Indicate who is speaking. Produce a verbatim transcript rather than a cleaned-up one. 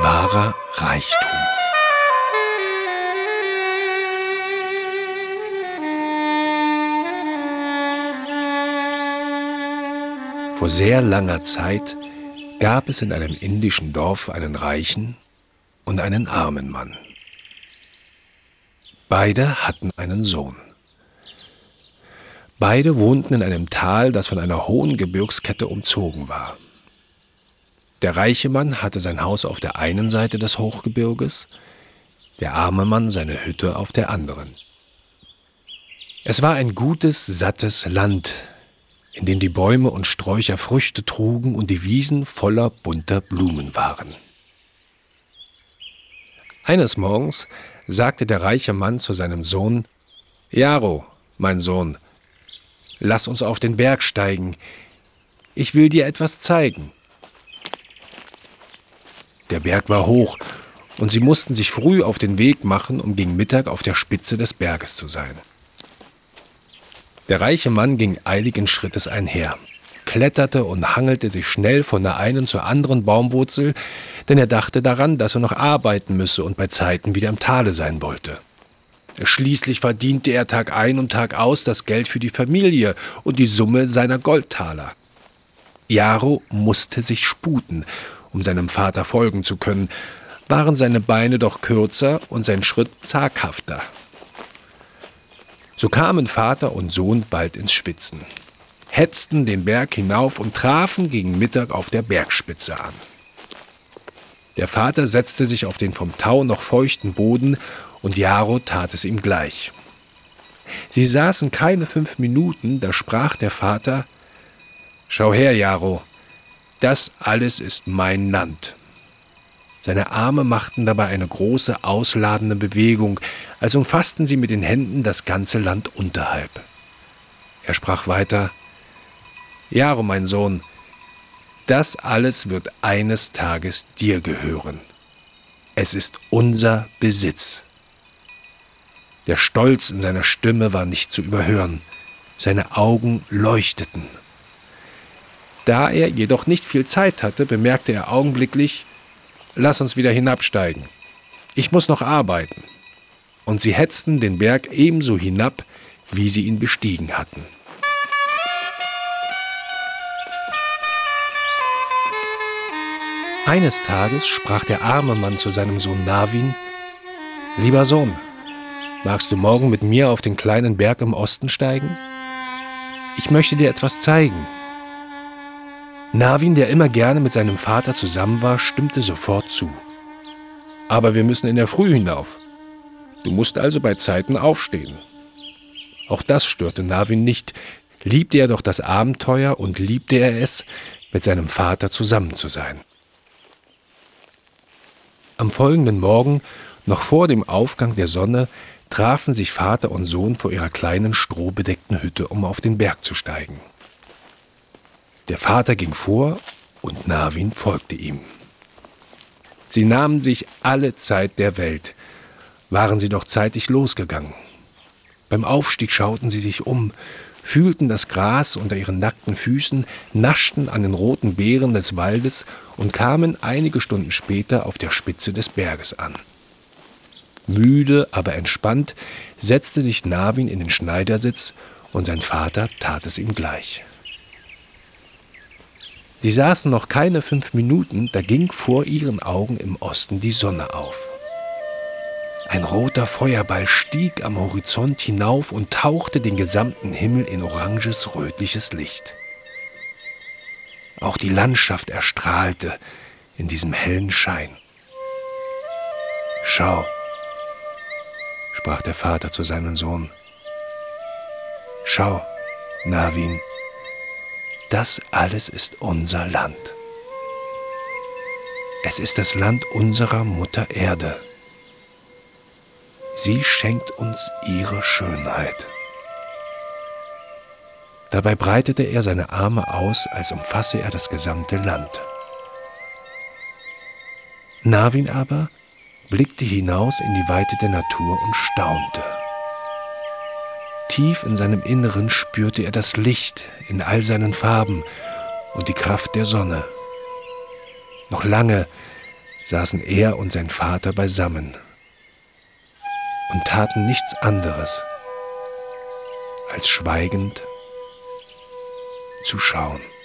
Speaker 1: wahrer Reichtum. Vor sehr langer Zeit gab es in einem indischen Dorf einen reichen und einen armen Mann. Beide hatten einen Sohn. Beide wohnten in einem Tal, das von einer hohen Gebirgskette umzogen war. Der reiche Mann hatte sein Haus auf der einen Seite des Hochgebirges, der arme Mann seine Hütte auf der anderen. Es war ein gutes, sattes Land, in dem die Bäume und Sträucher Früchte trugen und die Wiesen voller bunter Blumen waren. Eines Morgens sagte der reiche Mann zu seinem Sohn: »Jaro, mein Sohn, lass uns auf den Berg steigen. Ich will dir etwas zeigen.« Der Berg war hoch, und sie mussten sich früh auf den Weg machen, um gegen Mittag auf der Spitze des Berges zu sein. Der reiche Mann ging eiligen Schrittes einher, kletterte und hangelte sich schnell von der einen zur anderen Baumwurzel, denn er dachte daran, dass er noch arbeiten müsse und bei Zeiten wieder im Tale sein wollte. Schließlich verdiente er Tag ein und Tag aus das Geld für die Familie und die Summe seiner Goldtaler. Jaro musste sich sputen, um seinem Vater folgen zu können, waren seine Beine doch kürzer und sein Schritt zaghafter. So kamen Vater und Sohn bald ins Schwitzen, hetzten den Berg hinauf und trafen gegen Mittag auf der Bergspitze an. Der Vater setzte sich auf den vom Tau noch feuchten Boden und Jaro tat es ihm gleich. Sie saßen keine fünf Minuten, da sprach der Vater: »Schau her, Jaro, das alles ist mein Land.« Seine Arme machten dabei eine große, ausladende Bewegung, als umfassten sie mit den Händen das ganze Land unterhalb. Er sprach weiter: »Jaro, mein Sohn, das alles wird eines Tages dir gehören. Es ist unser Besitz.« Der Stolz in seiner Stimme war nicht zu überhören. Seine Augen leuchteten. Da er jedoch nicht viel Zeit hatte, bemerkte er augenblicklich: »Lass uns wieder hinabsteigen. Ich muss noch arbeiten.« Und sie hetzten den Berg ebenso hinab, wie sie ihn bestiegen hatten. Eines Tages sprach der arme Mann zu seinem Sohn Navin: »Lieber Sohn, magst du morgen mit mir auf den kleinen Berg im Osten steigen? Ich möchte dir etwas zeigen.« Navin, der immer gerne mit seinem Vater zusammen war, stimmte sofort zu. »Aber wir müssen in der Früh hinauf. Du musst also bei Zeiten aufstehen.« Auch das störte Navin nicht, liebte er doch das Abenteuer und liebte er es, mit seinem Vater zusammen zu sein. Am folgenden Morgen, noch vor dem Aufgang der Sonne, trafen sich Vater und Sohn vor ihrer kleinen strohbedeckten Hütte, um auf den Berg zu steigen. Der Vater ging vor und Navin folgte ihm. Sie nahmen sich alle Zeit der Welt, waren sie doch zeitig losgegangen. Beim Aufstieg schauten sie sich um, fühlten das Gras unter ihren nackten Füßen, naschten an den roten Beeren des Waldes und kamen einige Stunden später auf der Spitze des Berges an. Müde, aber entspannt, setzte sich Navin in den Schneidersitz und sein Vater tat es ihm gleich. Sie saßen noch keine fünf Minuten, da ging vor ihren Augen im Osten die Sonne auf. Ein roter Feuerball stieg am Horizont hinauf und tauchte den gesamten Himmel in oranges, rötliches Licht. Auch die Landschaft erstrahlte in diesem hellen Schein. »Schau«, sprach der Vater zu seinem Sohn. »Schau, Navin, das alles ist unser Land. Es ist das Land unserer Mutter Erde. Sie schenkt uns ihre Schönheit.« Dabei breitete er seine Arme aus, als umfasse er das gesamte Land. Navin aber blickte hinaus in die Weite der Natur und staunte. Tief in seinem Inneren spürte er das Licht in all seinen Farben und die Kraft der Sonne. Noch lange saßen er und sein Vater beisammen und taten nichts anderes, als schweigend zu schauen.